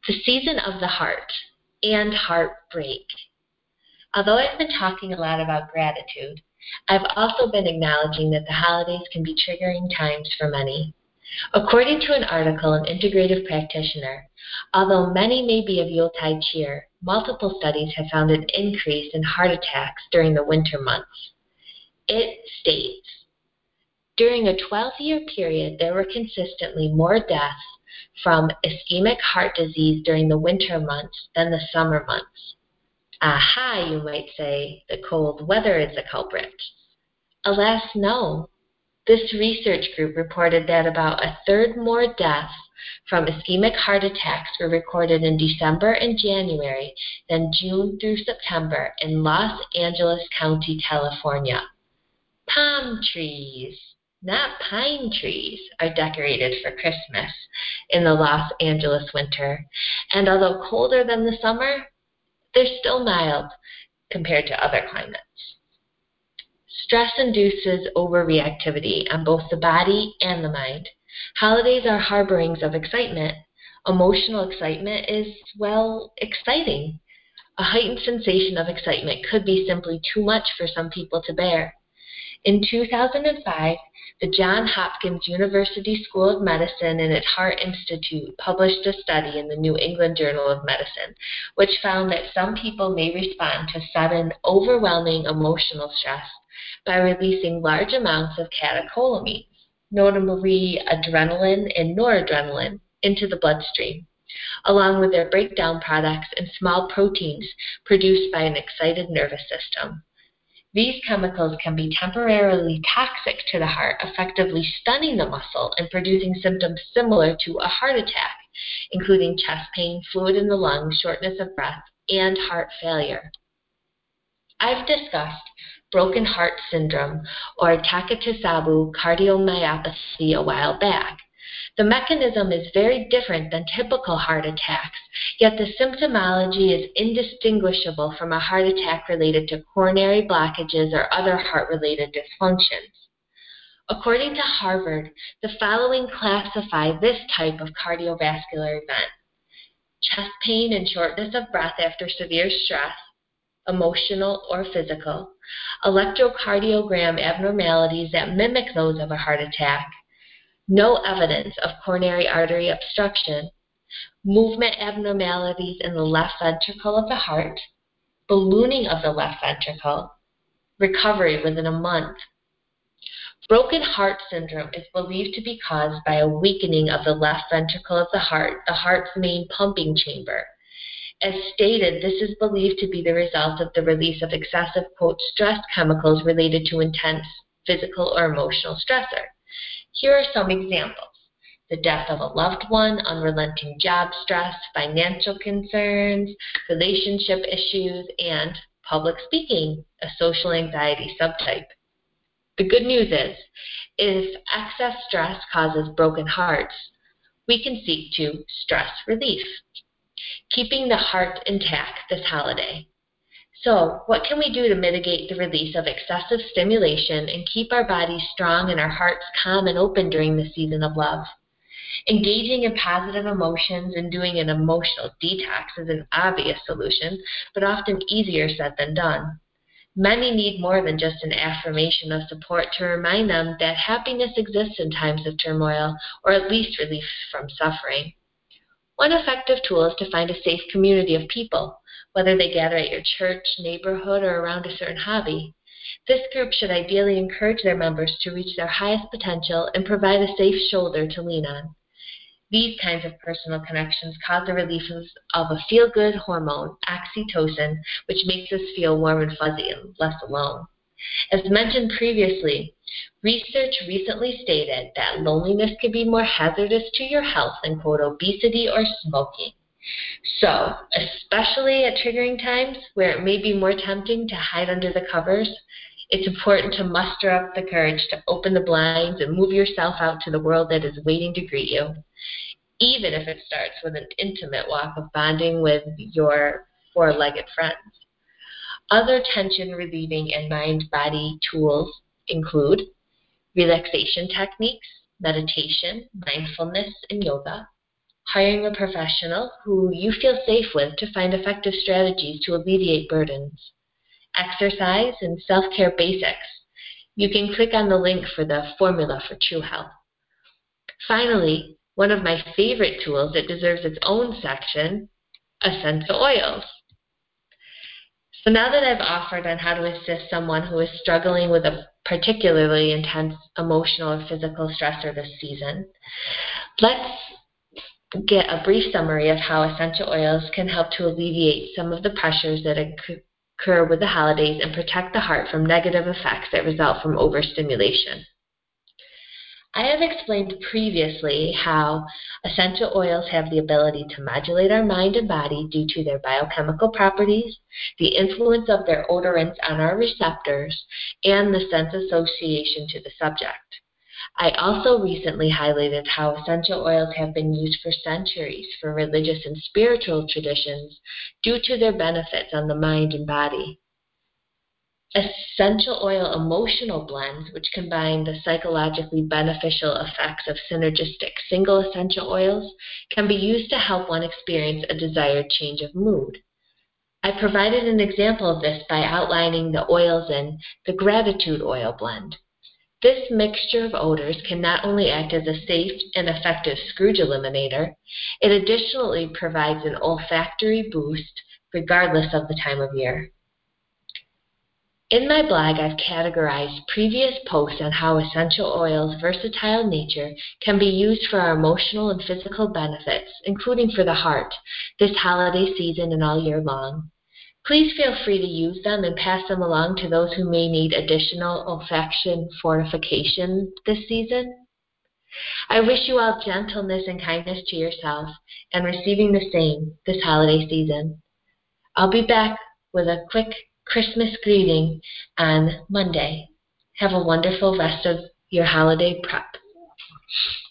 The season of the heart and heartbreak. Although I've been talking a lot about gratitude, I've also been acknowledging that the holidays can be triggering times for many. According to an article in Integrative Practitioner, although many may be of Yuletide cheer, multiple studies have found an increase in heart attacks during the winter months. It states, during a 12-year period, there were consistently more deaths from ischemic heart disease during the winter months than the summer months. Aha, you might say, the cold weather is the culprit. Alas, no. This research group reported that about a third more deaths from ischemic heart attacks were recorded in December and January than June through September in Los Angeles County, California. Palm trees, not pine trees, are decorated for Christmas in the Los Angeles winter, and although colder than the summer, they're still mild compared to other climates. Stress induces overreactivity on both the body and the mind. Holidays are harborings of excitement. Emotional excitement is, well, exciting. A heightened sensation of excitement could be simply too much for some people to bear. In 2005, the Johns Hopkins University School of Medicine and its Heart Institute published a study in the New England Journal of Medicine, which found that some people may respond to sudden, overwhelming emotional stress by releasing large amounts of catecholamines, notably adrenaline and noradrenaline, into the bloodstream, along with their breakdown products and small proteins produced by an excited nervous system. These chemicals can be temporarily toxic to the heart, effectively stunning the muscle and producing symptoms similar to a heart attack, including chest pain, fluid in the lungs, shortness of breath, and heart failure. I've discussed broken heart syndrome, or Takotsubo cardiomyopathy, a while back. The mechanism is very different than typical heart attacks, yet the symptomology is indistinguishable from a heart attack related to coronary blockages or other heart-related dysfunctions. According to Harvard, the following classify this type of cardiovascular event: chest pain and shortness of breath after severe stress, emotional or physical, electrocardiogram abnormalities that mimic those of a heart attack, no evidence of coronary artery obstruction, movement abnormalities in the left ventricle of the heart, ballooning of the left ventricle, recovery within a month. Broken heart syndrome is believed to be caused by a weakening of the left ventricle of the heart's main pumping chamber. As stated, this is believed to be the result of the release of excessive, quote, stress chemicals related to intense physical or emotional stressor. Here are some examples: the death of a loved one, unrelenting job stress, financial concerns, relationship issues, and public speaking, a social anxiety subtype. The good news is, if excess stress causes broken hearts, we can seek to stress relief, keeping the heart intact this holiday. So, what can we do to mitigate the release of excessive stimulation and keep our bodies strong and our hearts calm and open during the season of love? Engaging in positive emotions and doing an emotional detox is an obvious solution, but often easier said than done. Many need more than just an affirmation of support to remind them that happiness exists in times of turmoil, or at least relief from suffering. One effective tool is to find a safe community of people, whether they gather at your church, neighborhood, or around a certain hobby. This group should ideally encourage their members to reach their highest potential and provide a safe shoulder to lean on. These kinds of personal connections cause the release of a feel-good hormone, oxytocin, which makes us feel warm and fuzzy and less alone. As mentioned previously, research recently stated that loneliness can be more hazardous to your health than, quote, obesity or smoking. So, especially at triggering times where it may be more tempting to hide under the covers, it's important to muster up the courage to open the blinds and move yourself out to the world that is waiting to greet you, even if it starts with an intimate walk of bonding with your four-legged friends. Other tension-relieving and mind-body tools include relaxation techniques, meditation, mindfulness, and yoga, hiring a professional who you feel safe with to find effective strategies to alleviate burdens, exercise, and self-care basics. You can click on the link for the formula for true health. Finally, one of my favorite tools that deserves its own section, essential oils. So now that I've offered on how to assist someone who is struggling with a particularly intense emotional or physical stressor this season, let's get a brief summary of how essential oils can help to alleviate some of the pressures that occur with the holidays and protect the heart from negative effects that result from overstimulation. I have explained previously how essential oils have the ability to modulate our mind and body due to their biochemical properties, the influence of their odorants on our receptors, and the sense association to the subject. I also recently highlighted how essential oils have been used for centuries for religious and spiritual traditions due to their benefits on the mind and body. Essential oil emotional blends, which combine the psychologically beneficial effects of synergistic single essential oils, can be used to help one experience a desired change of mood. I provided an example of this by outlining the oils in the Gratitude Oil blend. This mixture of odors can not only act as a safe and effective Scrooge eliminator, it additionally provides an olfactory boost regardless of the time of year. In my blog, I've categorized previous posts on how essential oils' versatile nature can be used for our emotional and physical benefits, including for the heart, this holiday season and all year long. Please feel free to use them and pass them along to those who may need additional olfaction fortification this season. I wish you all gentleness and kindness to yourself and receiving the same this holiday season. I'll be back with a quick Christmas greeting on Monday. Have a wonderful rest of your holiday prep.